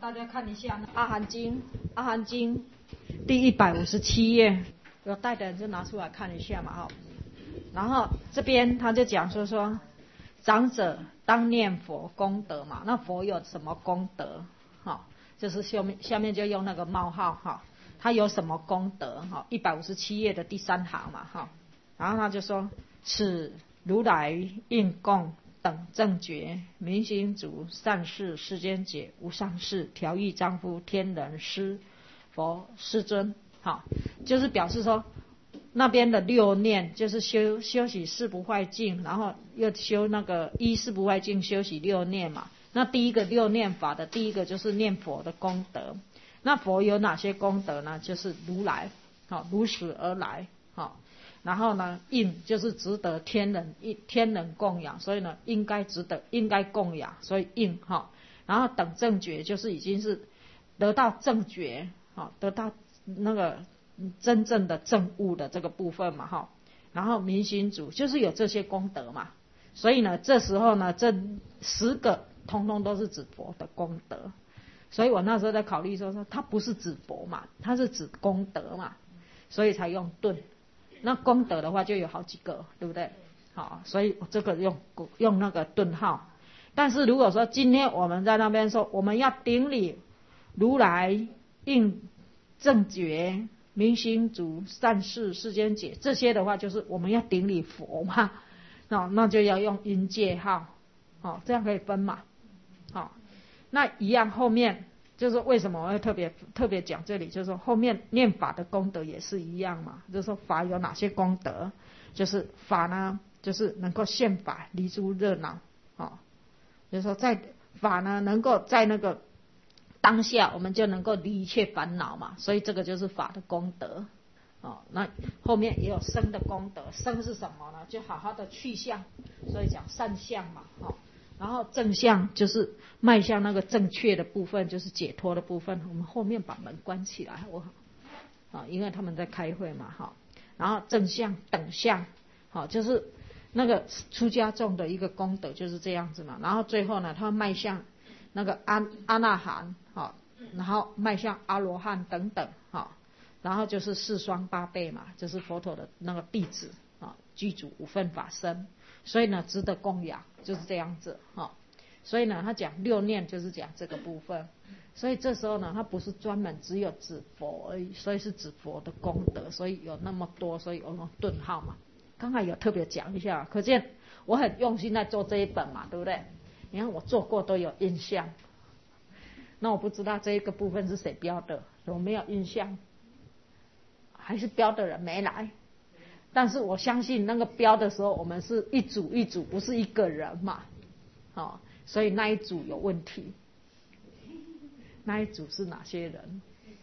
大家看一下《阿含经》，《阿含经》第157页，有带的人就拿出来看一下嘛哈。然后这边他就讲说长者当念佛功德嘛，那佛有什么功德？哈，就是下面就用那个冒号哈，他有什么功德？哈，157页的第3行嘛哈。然后他就说：此如来应供等正觉、明心足、善事、世间解、无上士、调御丈夫、天人师、佛世尊。好，就是表示说那边的6念就是修习四不坏境，然后又修那个依四不坏境修习6念嘛。那第一个6念法的第一个就是念佛的功德。那佛有哪些功德呢？就是如来，好，如实而来，好。然后呢，应就是值得天人供养，所以呢应该供养，所以应哈。然后等正觉就是已经是得到正觉，好，得到那个真正的正悟的这个部分嘛哈。然后明心足就是有这些功德嘛，所以呢这时候呢这10个通通都是指佛的功德。所以我那时候在考虑说它不是指佛嘛，它是指功德嘛，所以才用顿。那功德的话就有好几个，对不对？好，所以这个用那个顿号。但是如果说今天我们在那边说我们要顶礼如来应正觉、明心足、善事、世间解这些的话，就是我们要顶礼佛嘛，那就要用音戒号，这样可以分嘛。好，那一样后面就是为什么我会特别讲这里，就是说后面念法的功德也是一样嘛，就是说法有哪些功德，就是法呢就是能够现法离诸热闹，就是说在法呢能够在那个当下我们就能够离一切烦恼嘛，所以这个就是法的功德。那后面也有生的功德，生是什么呢？就好好的去向，所以讲善向嘛，然后正向就是迈向那个正确的部分，就是解脱的部分。我们后面把门关起来，因为他们在开会嘛，然后正向、等向，就是那个出家众的一个功德就是这样子嘛。然后最后呢，他迈向那个阿那含，然后迈向阿罗汉等等，然后就是4双8倍嘛，就是佛陀的那个弟子具足5分法身。所以呢值得供养，就是这样子。所以呢他讲6念就是讲这个部分。所以这时候呢他不是专门只有指佛而已，所以是指佛的功德，所以有那么多，所以有用顿号嘛。刚才有特别讲一下，可见我很用心在做这一本嘛，对不对？你看我做过都有印象，那我不知道这一个部分是谁标的，有没有印象？还是标的人没来？但是我相信那个标的时候我们是一组一组，不是一个人嘛，所以那一组有问题。那一组是哪些人？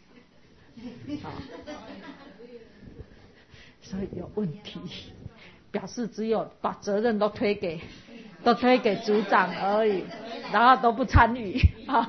所以有问题，表示只有把责任都推给组长而已，然后都不参与，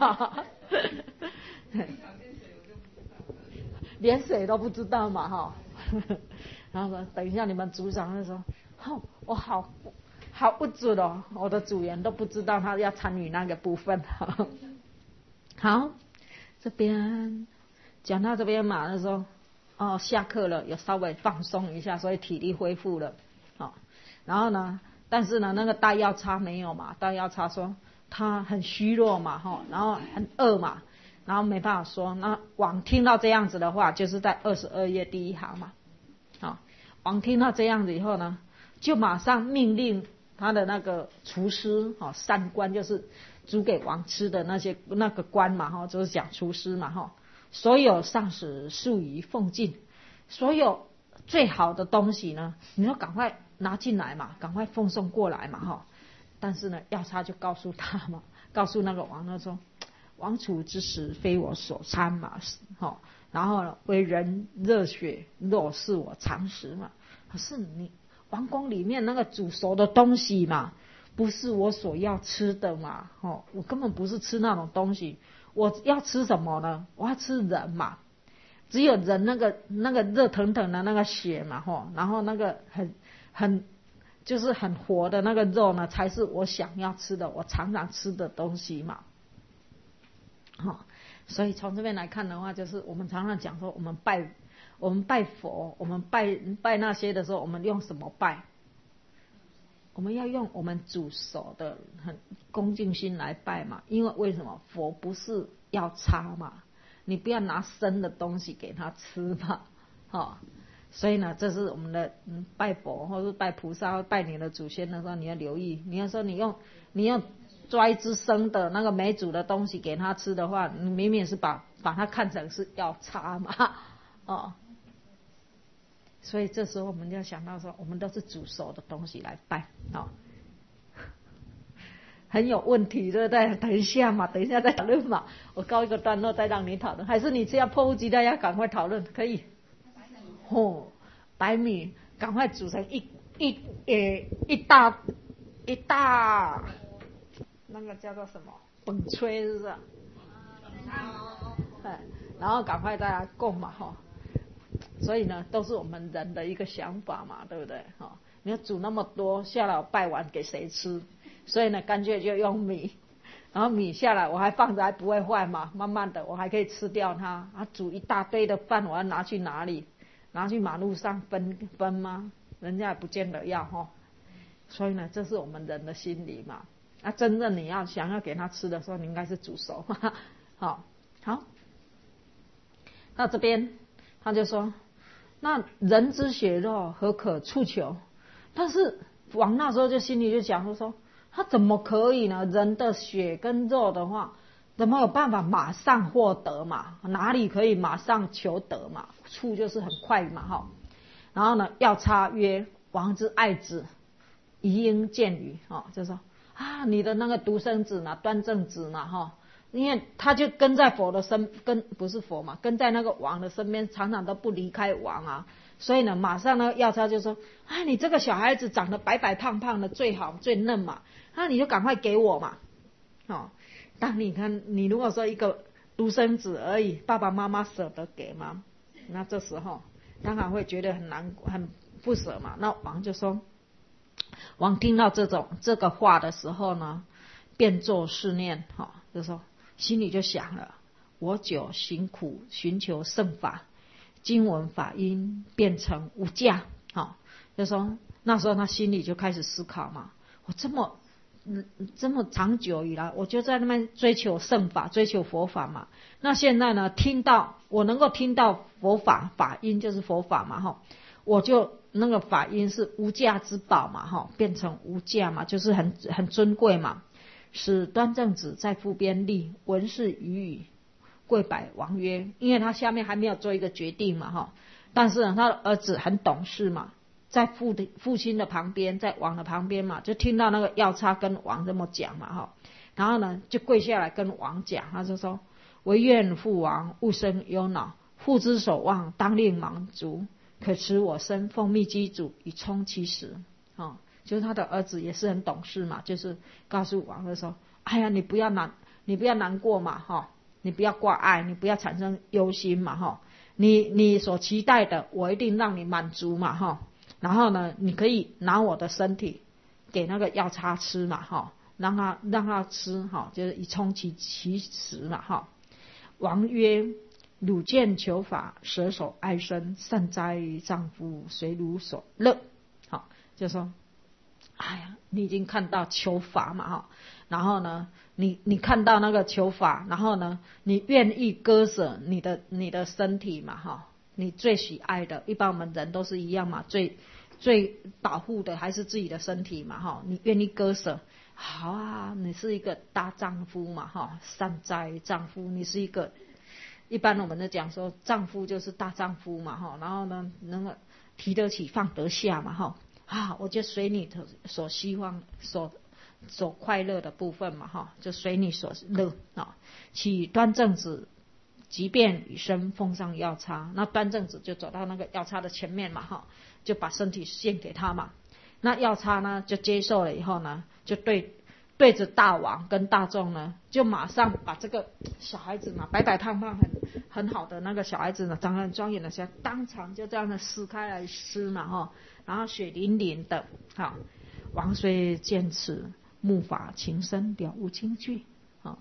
连谁都不知道嘛，然后说等一下你们组长就说我好不准哦，我的组员都不知道他要参与那个部分。好，这边讲到这边嘛，那时候下课了，有稍微放松一下，所以体力恢复了。然后呢但是呢那个大药叉没有嘛，大药叉说他很虚弱嘛，然后很饿嘛，然后没办法说。那王听到这样子的话，就是在22页第1行嘛。王听到这样子以后呢，就马上命令他的那个厨师膳官，就是煮给王吃的那个官嘛，就是讲厨师嘛，所有上使速以奉进，所有最好的东西呢，你要赶快拿进来嘛，赶快奉送过来嘛，但是呢药叉就告诉他嘛，告诉那个王，他说王处之食非我所餐嘛，然后呢为人热血肉是我常食嘛，可是你王宫里面那个煮熟的东西嘛，不是我所要吃的嘛，我根本不是吃那种东西。我要吃什么呢？我要吃人嘛，只有人那个热腾腾的那个血嘛，然后那个就是很活的那个肉呢，才是我想要吃的，我常常吃的东西嘛。 所以从这边来看的话，就是我们常常讲说，我们拜佛，我们拜那些的时候，我们用什么拜？我们要用我们主手的很恭敬心来拜嘛。因为什么？佛不是要叉嘛，你不要拿生的东西给他吃嘛，所以呢，这是我们的拜佛或是拜菩萨、拜你的祖先的时候，你要留意。你要说你用抓一只生的那个没煮的东西给他吃的话，你明明是把它看成是要叉嘛，所以这时候我们就要想到说，我们都是煮熟的东西来拜，很有问题，对不对？等一下再讨论嘛。我告一个段落再让你讨论，还是你只要迫不及待要赶快讨论？可以。白米赶快煮成一大那个叫做什么本炊，是不是？然后赶快大家供嘛，所以呢，都是我们人的一个想法嘛，对不对？你要煮那么多下来，我拜完给谁吃？所以呢，干脆就用米，然后米下来我还放着还不会坏嘛，慢慢的我还可以吃掉它。煮一大堆的饭，我要拿去哪里？拿去马路上分吗？人家也不见得要所以呢，这是我们人的心理嘛。真正你想要给他吃的时候，你应该是煮熟好，那这边他就说，那人之血肉何可触求？但是王那时候就心里就讲说，他怎么可以呢？人的血跟肉的话，怎么有办法马上获得嘛？哪里可以马上求得嘛？触就是很快嘛然后呢，药叉曰：王之爱子，宜应见于就说你的那个独生子嘛，端正子嘛因为他就跟在佛的不是佛嘛，跟在那个王的身边，常常都不离开王所以呢，马上那个药叉就说你这个小孩子长得白白胖胖的最好最嫩嘛，你就赶快给我嘛当你看你如果说一个独生子而已，爸爸妈妈舍得给吗？那这时候当然会觉得很不舍嘛。那王就说，王听到这个话的时候呢，便作是念就说心里就想了，我久行苦寻求圣法，今闻法音变成无价就说那时候他心里就开始思考嘛，我这么长久以来，我就在那边追求圣法，追求佛法嘛。那现在呢，我能够听到佛法，法音就是佛法嘛我就那个法音是无价之宝嘛变成无价嘛，就是很尊贵嘛。使端正子在腹边立，闻是语语，跪拜王曰，因为他下面还没有做一个决定嘛但是呢，他的儿子很懂事嘛，在父亲的旁边，在王的旁边嘛，就听到那个药叉跟王这么讲嘛然后呢就跪下来跟王讲，他就说，唯愿父王勿生忧恼，父之所望当令满足，可持我身奉密机主以充其实就是他的儿子也是很懂事嘛，就是告诉王的说，哎呀，你不要难过嘛你不要挂碍，你不要产生忧心嘛你所期待的我一定让你满足嘛然后呢，你可以拿我的身体给那个药叉吃嘛让他吃就是以充其实嘛王曰：汝见求法，舍手爱身，善哉丈夫，随汝所乐。就说哎呀，你已经看到求法嘛然后呢你看到那个求法，然后呢你愿意割舍你的身体嘛你最喜爱的，一般我们人都是一样嘛，最保护的还是自己的身体嘛你愿意割舍，好你是一个大丈夫嘛善哉丈夫，你是一个，一般我们在讲说丈夫就是大丈夫嘛然后呢能够提得起放得下嘛我就随你所希望所快乐的部分嘛就随你所乐其端正子即便以身奉上药叉，那端正子就走到那个药叉的前面嘛就把身体献给他嘛。那药叉呢就接受了以后呢，就对着大王跟大众呢，就马上把这个小孩子嘛，白白胖胖很好的那个小孩子呢，长得很庄严的小孩，当场就这样的撕开来吃嘛然后血淋淋的王虽见此，目法情深，了无惊惧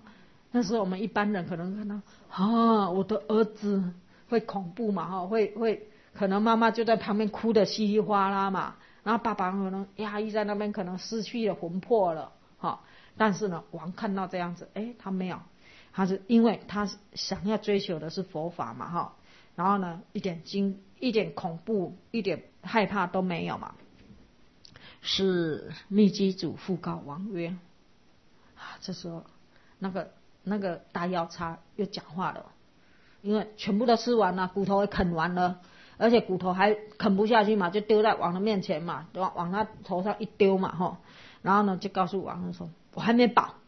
那时候我们一般人可能看到啊，我的儿子会恐怖嘛哈，会可能妈妈就在旁边哭得稀里哗啦嘛，然后爸爸可能压抑在那边，可能失去了魂魄了哈。但是呢，王看到这样子，他没有，他是因为他想要追求的是佛法嘛哈，然后呢一点恐怖一点害怕都没有嘛。是密基主复告王曰：这时候那个大药叉又讲话了，因为全部都吃完了，骨头也啃完了，而且骨头还啃不下去嘛，就丢在王的面前嘛，往他头上一丢嘛哈，然后呢就告诉王说：我还没饱，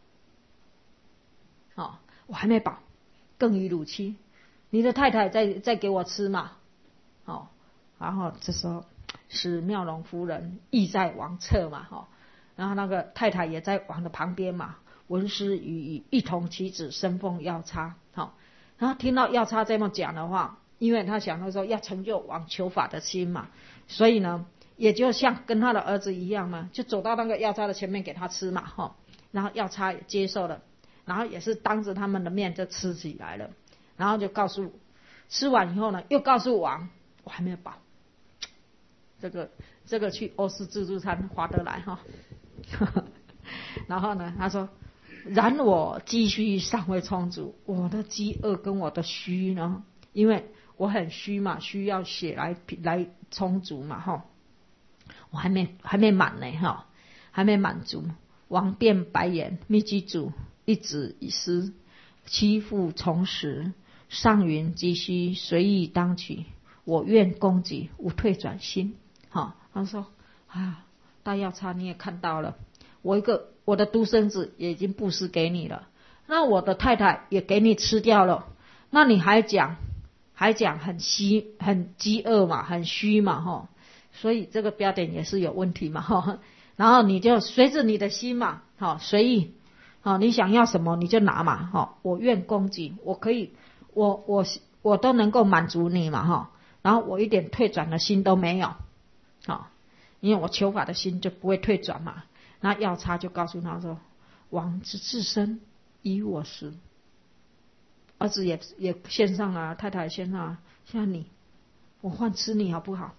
我还没饱，更以汝妻，你的太太再给我吃嘛，然后这时候是妙容夫人亦在王侧嘛，然后那个太太也在王的旁边嘛，文师与一同起旨生奉药叉，然后听到药叉这么讲的话，因为他想到说要成就王求法的心嘛，所以呢也就像跟他的儿子一样嘛，就走到那个药叉的前面给他吃嘛，然后药叉也接受了，然后也是当着他们的面就吃起来了，然后就吃完以后呢，又告诉王我还没有饱。这个去欧式自助餐划得来哈。然后呢他说：然我积蓄尚未充足，我的饥饿跟我的虚呢，因为我很虚嘛，需要血来充足嘛哈，我还没满呢哈，还没满足。王便白言：密基主一子一师，妻妇从食，上云积虚，随意当取，我愿供给，无退转心。他说大药叉你也看到了，我的独生子也已经布施给你了，那我的太太也给你吃掉了，那你还讲很饥饿嘛，很虚嘛所以这个标点也是有问题嘛然后你就随着你的心嘛随意你想要什么你就拿嘛我愿供给，我可以我都能够满足你嘛然后我一点退转的心都没有因为我求法的心就不会退转嘛。那药叉就告诉他说：王之自身以我食，儿子也献上啊，太太也献上啊，像你我换吃你好不好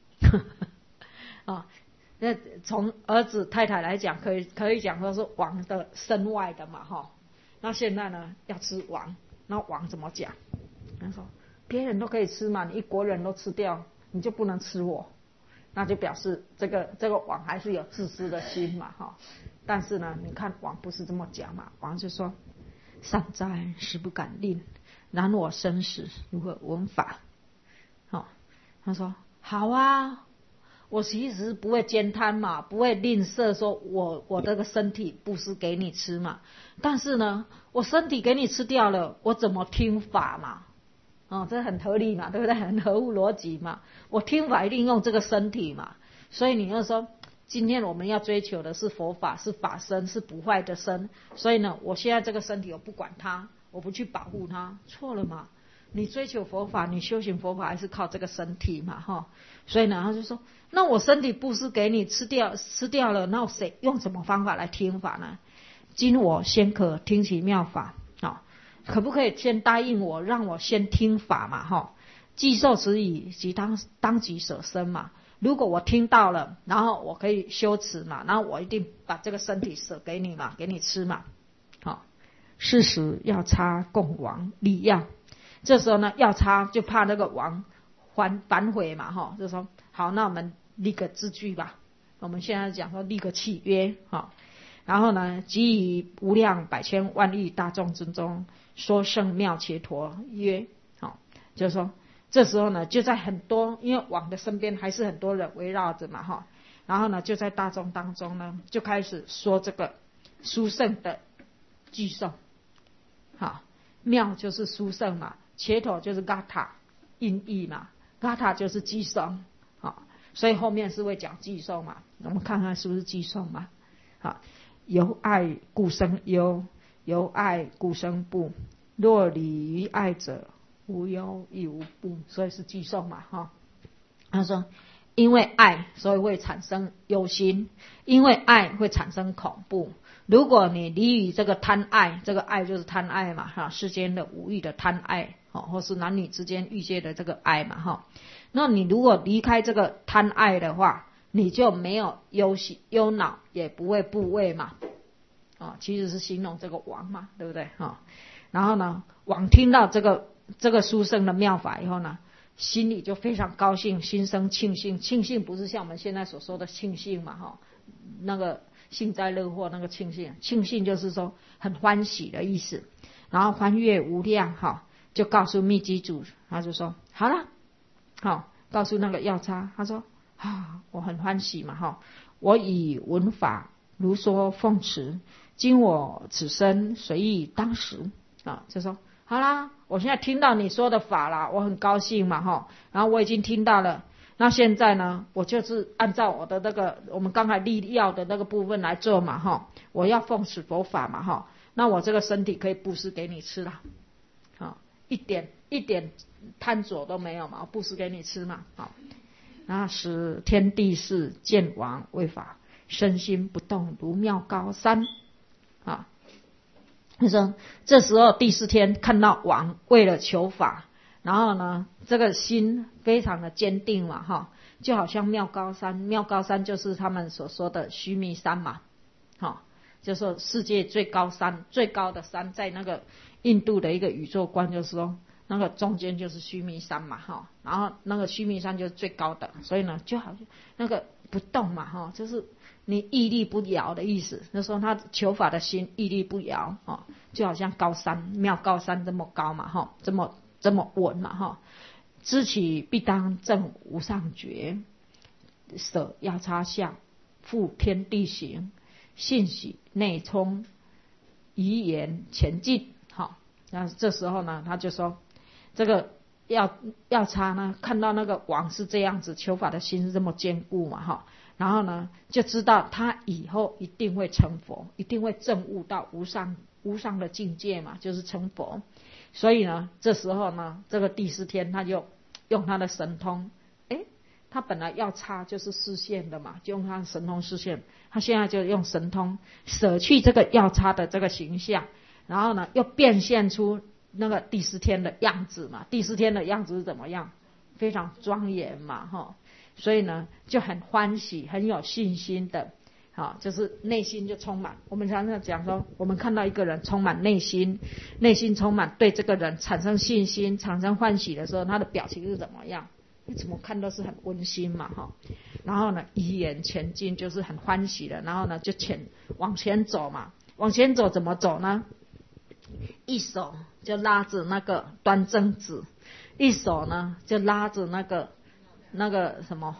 那从儿子太太来讲可以讲说是王的身外的嘛那现在呢要吃王，那王怎么讲？他说别人都可以吃嘛，你一国人都吃掉，你就不能吃我，那就表示这个王还是有自私的心嘛但是呢你看王不是这么讲嘛，王就说：善哉，实不敢令，然我生死如何闻法他说好啊，我其实不会兼贪嘛，不会吝啬说我这个身体布施给你吃嘛，但是呢我身体给你吃掉了，我怎么听法嘛这很合理嘛，对不对？很合乎逻辑嘛，我听法一定用这个身体嘛，所以你要说今天我们要追求的是佛法，是法身，是不坏的身，所以呢我现在这个身体我不管它，我不去保护它，错了嘛，你追求佛法，你修行佛法还是靠这个身体嘛所以呢他就说那我身体布施给你吃掉了，那谁用什么方法来听法呢？今我先可听其妙法可不可以先答应我，让我先听法嘛既受持已，即当即舍身嘛，如果我听到了，然后我可以修持嘛，然后我一定把这个身体舍给你嘛，给你吃嘛是时药叉供王立药，这时候呢药叉就怕那个王反悔嘛就说好，那我们立个字据吧，我们现在讲说立个契约然后呢即以无量百千万亿大众之中说圣妙伽陀曰就是说这时候呢就在很多，因为王的身边还是很多人围绕着嘛然后呢就在大众当中呢就开始说这个殊胜的偈颂妙就是殊胜嘛，伽陀就是嘎塔音译嘛，嘎塔就是偈颂所以后面是会讲偈颂嘛，我们看看是不是偈颂嘛由爱故生忧，由爱故生怖，若离于爱者，无忧亦无怖，所以是偈颂嘛他说因为爱，所以会产生忧心，因为爱会产生恐怖。如果你离于这个贪爱，这个爱就是贪爱嘛，哈，世间的五欲的贪爱，或是男女之间欲界的这个爱嘛，哈。那你如果离开这个贪爱的话，你就没有忧恼，也不会怖畏嘛，其实是形容这个王嘛，对不对？然后呢，王听到这个殊胜的妙法以后呢，心里就非常高兴，心生庆幸。庆幸不是像我们现在所说的庆幸嘛，那个幸灾乐祸那个庆幸，庆幸就是说很欢喜的意思。然后欢悦无量，就告诉密集主，他就说好了，告诉那个药叉，他说我很欢喜嘛，我以闻法如说奉持，今我此生随意当时，就说好啦，我现在听到你说的法啦，我很高兴嘛，然后我已经听到了，那现在呢，我就是按照我的那个我们刚才立要的那个部分来做嘛，我要奉持佛法嘛，那我这个身体可以布施给你吃了，一点贪着都没有嘛，我布施给你吃嘛，然后使天地士见王为法，身心不动如妙高山，他说这时候第四天看到王为了求法，然后呢这个心非常的坚定嘛，就好像妙高山，妙高山就是他们所说的须弥山嘛，就是说世界最高山，最高的山在那个印度的一个宇宙观，就是说那个中间就是须弥山嘛，然后那个须弥山就是最高的，所以呢就好像那个不动嘛，就是你屹立不摇的意思，就是说他求法的心屹立不摇，就好像高山，妙高山这么高嘛，这么稳嘛，知其必当证无上觉，舍药叉相，复天地行，信喜内充，遗言前进。那这时候呢，他就说这个药叉呢，看到那个王是这样子，求法的心是这么坚固嘛，然后呢就知道他以后一定会成佛，一定会证悟到无上的境界嘛，就是成佛。所以呢这时候呢，这个第四天他就用他的神通，他本来药叉就是示现的嘛，就用他的神通示现，他现在就用神通舍去这个药叉的这个形象，然后呢又变现出那个第四天的样子嘛。第四天的样子是怎么样？非常庄严嘛，所以呢就很欢喜，很有信心的，就是内心就充满。我们常常讲说，我们看到一个人充满内心充满对这个人产生信心，产生欢喜的时候，他的表情是怎么样？你怎么看都是很温馨嘛，然后呢遗言前进，就是很欢喜的，然后呢就往前走嘛。往前走怎么走呢？一手就拉着那个端正子，一手呢就拉着那个什么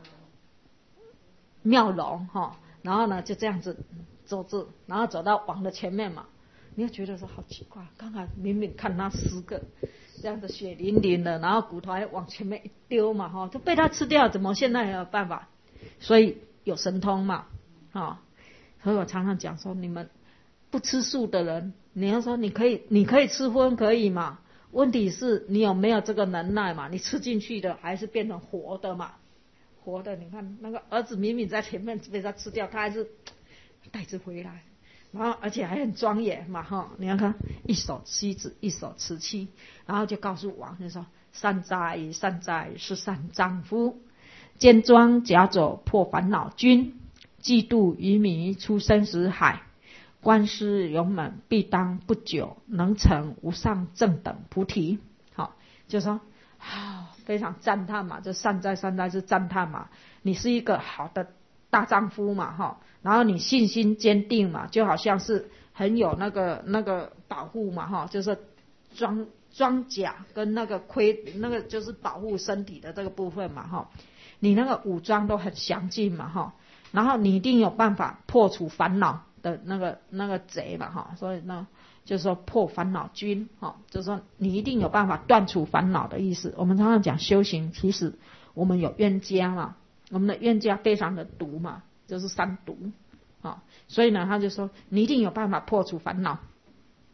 妙容，然后呢就这样子走着，然后走到王的前面嘛。你会觉得说好奇怪，刚才明明看他10个这样子血淋淋的，然后骨头还往前面一丢嘛，就被他吃掉，怎么现在还有办法？所以有神通嘛，所以我常常讲说，你们不吃素的人，你要说你可以吃荤可以嘛？问题是你有没有这个能耐嘛？你吃进去的还是变成活的嘛？活的，你看那个儿子明明在前面被他吃掉，他还是带着回来，然后而且还很庄严嘛，你看一手妻子，一手持妻，然后就告诉王，就说善哉善哉，是善丈夫，坚庄假走破烦恼君，嫉妒愚迷出生死海，观师勇猛必当不久能成无上正等菩提。就说非常赞叹嘛，就善哉善哉是赞叹嘛，你是一个好的大丈夫嘛，然后你信心坚定嘛，就好像是很有那个保护嘛，就是装甲跟那个就是保护身体的这个部分嘛，你那个武装都很详尽嘛，然后你一定有办法破除烦恼的那个贼嘛，所以呢就是说破烦恼君，就是说你一定有办法断除烦恼的意思。我们常常讲修行，其实我们有冤家嘛，我们的冤家非常的毒嘛，就是三毒，所以呢他就说你一定有办法破除烦恼。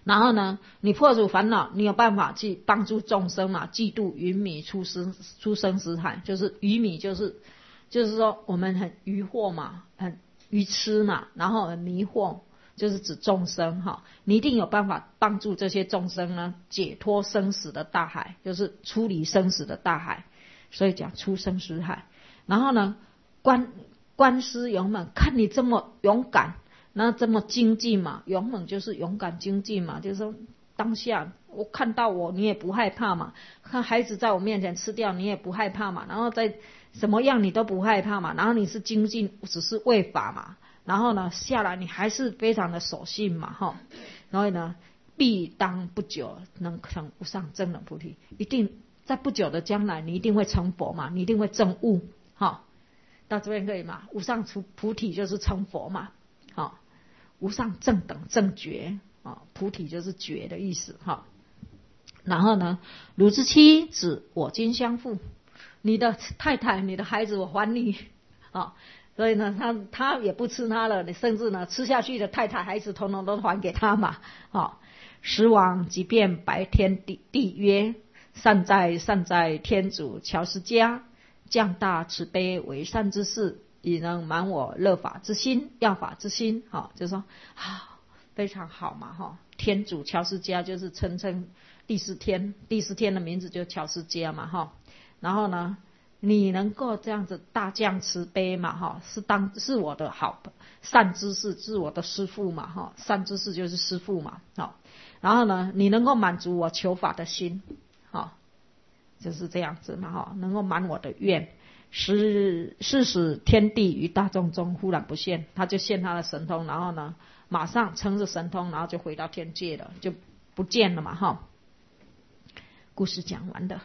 然后呢，你破除烦恼，你有办法去帮助众生嘛？嫉妒愚迷出生死海，就是愚迷，就是说我们很愚惑嘛，很愚痴嘛，然后很迷惑，就是指众生哈。你一定有办法帮助这些众生呢，解脱生死的大海，就是出离生死的大海，所以讲出生死海。然后呢，观师勇猛，看你这么勇敢。那这么精进嘛，勇猛就是勇敢精进嘛，就是说当下我看到你也不害怕嘛，看孩子在我面前吃掉你也不害怕嘛，然后在什么样你都不害怕嘛，然后你是精进只是为法嘛，然后呢下来你还是非常的守信嘛齁，然后呢必当不久能成无上正等菩提，一定在不久的将来你一定会成佛嘛，你一定会证悟齁，到这边可以吗？无上菩提就是成佛嘛齁，无上正等正觉啊，菩提就是觉的意思哈。然后呢，汝之妻子我今相付，你的太太你的孩子我还你啊，所以呢他也不吃他了，你甚至呢吃下去的太太孩子统统都还给他嘛啊。时王即便白天地曰：善哉天主乔斯迦，降大慈悲为善之事，以能满我乐法之心要法之心，就是说非常好嘛天主乔斯迦就是称第四天的名字就乔斯迦嘛然后呢你能够这样子大降慈悲嘛是我的好善知识，是我的师父嘛善知识就是师父嘛然后呢你能够满足我求法的心就是这样子嘛能够满我的愿，使天地于大众中忽然不现，他就现他的神通，然后呢马上乘着神通，然后就回到天界了，就不见了嘛故事讲完了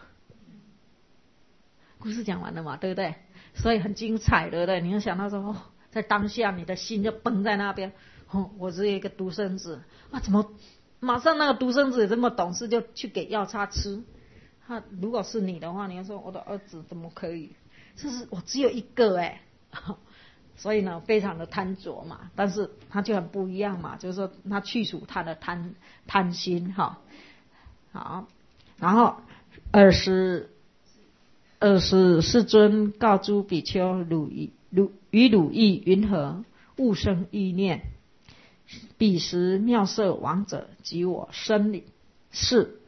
嘛，对不对？所以很精彩，对不对？你要想到说在当下你的心就绷在那边我只有一个独生子怎么马上那个独生子也这么懂事，就去给药叉吃。如果是你的话，你要说我的儿子怎么可以？就是我只有一个所以呢非常的贪着嘛，但是他就很不一样嘛，就是说他去除他的贪心好，然后24世尊告诸比丘，与汝意云何？勿生意念。彼时妙色王者及我生是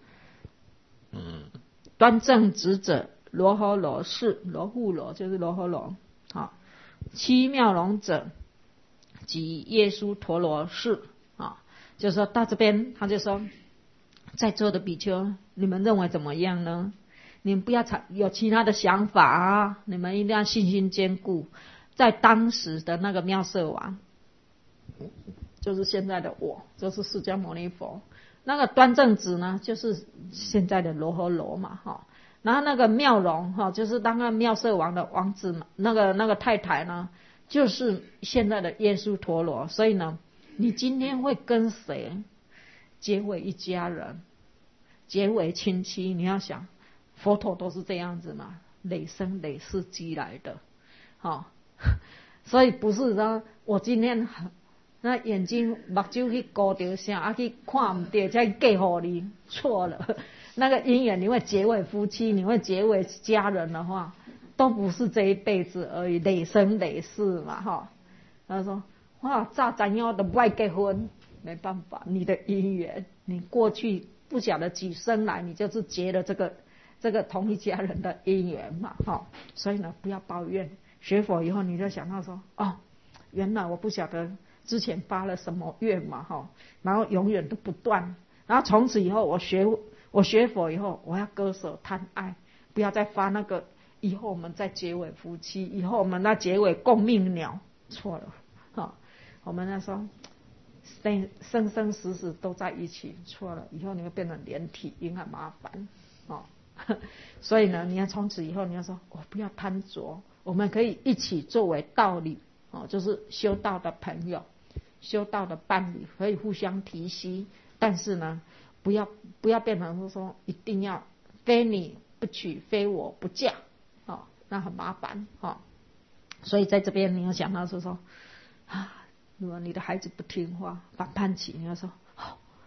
端正直者罗诃罗是，罗护罗就是罗诃罗七妙龙者及耶稣陀罗是就是说到这边他就说，在座的比丘你们认为怎么样呢？你们不要有其他的想法你们一定要信心坚固。在当时的那个妙色王就是现在的我，就是释迦牟尼佛，那个端正子呢就是现在的罗诃罗嘛然后那个妙容就是当个妙色王的王子嘛，那个太太呢就是现在的耶稣陀罗。所以呢你今天会跟谁结为一家人，结为亲戚，你要想佛陀都是这样子嘛，累生累世积来的所以不是说我今天那眼睛目睭去勾到啥去看不到才嫁给你，错了。那个姻缘你会结为夫妻，你会结为家人的话，都不是这一辈子而已，累生累世嘛他说早知影都不爱结婚，没办法，你的姻缘你过去不晓得几生来你就是结了这个同一家人的姻缘嘛所以呢不要抱怨，学佛以后你就想到说原来我不晓得之前发了什么愿嘛然后永远都不断，然后从此以后我学佛以后我要割舍贪爱，不要再发那个以后我们再结为夫妻，以后我们再结为共命鸟，错了我们那时候生生死死都在一起，错了，以后你会变成连体婴，很麻烦所以呢你要从此以后你要说我不要贪着，我们可以一起作为道理就是修道的朋友，修道的伴侣，可以互相提携，但是呢不要变成说一定要非你不娶非我不嫁那很麻烦所以在这边你要想到说如果你的孩子不听话反叛期，你要说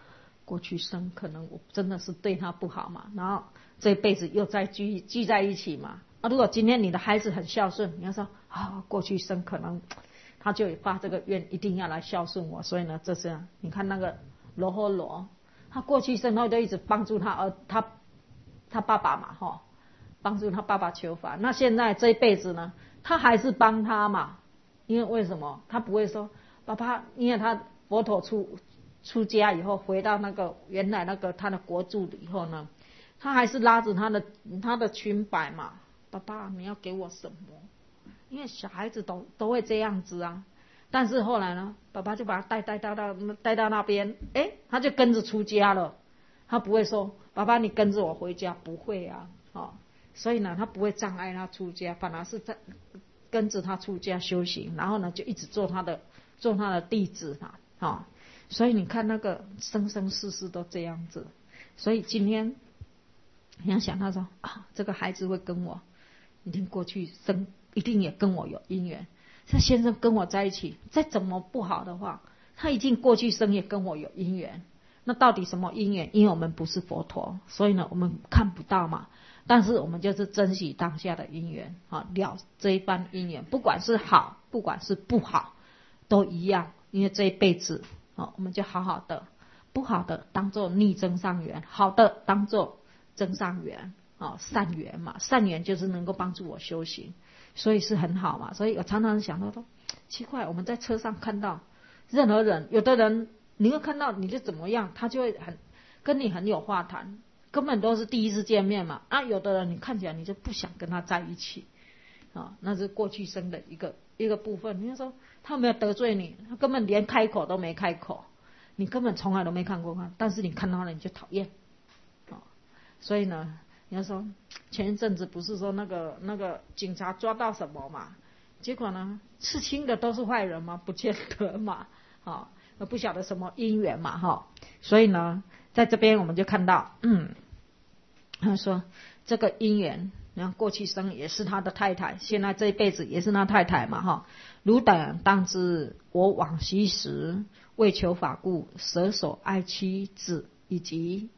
过去生可能我真的是对他不好嘛，然后这一辈子又再聚在一起嘛。如果今天你的孩子很孝顺，你要说过去生可能他就发这个愿，一定要来孝顺我，所以呢，这是你看那个罗睺罗，他过去生他就一直帮助他爸爸嘛，帮助他爸爸求法。那现在这一辈子呢，他还是帮他嘛，因为为什么？他不会说爸爸，因为他佛陀出家以后，回到那个原来那个他的国住以后呢，他还是拉着他的裙摆嘛，爸爸你要给我什么？因为小孩子都会这样子啊。但是后来呢，爸爸就把他带到那边，他就跟着出家了。他不会说爸爸你跟着我回家，不会啊，所以呢，他不会障碍他出家，反而是在跟着他出家修行，然后呢就一直做他的弟子嘛，所以你看那个生生世世都这样子。所以今天你要想他说这个孩子会跟我一定过去生，一定也跟我有因缘。这先生跟我在一起，再怎么不好的话，他一定过去生也跟我有因缘。那到底什么因缘？因为我们不是佛陀，所以呢我们看不到嘛。但是我们就是珍惜当下的因缘了这一般因缘，不管是好不管是不好都一样。因为这一辈子我们就好好的，不好的当作逆增上缘，好的当作增上缘善缘嘛。善缘就是能够帮助我修行，所以是很好嘛。所以我常常想到说，奇怪，我们在车上看到任何人，有的人你会看到你就怎么样，他就会跟你很有话谈，根本都是第一次见面嘛。有的人你看起来你就不想跟他在一起那是过去生的一个部分。你就说他没有得罪你，他根本连开口都没开口，你根本从来都没看过他，但是你看到了你就讨厌所以呢，你要说前一阵子不是说那个警察抓到什么嘛，结果呢刺青的都是坏人吗？不见得嘛不晓得什么因缘嘛所以呢在这边我们就看到他说这个因缘，然后过去生也是他的太太，现在这一辈子也是他太太嘛汝等当知，我往昔时为求法故，舍手爱妻子以及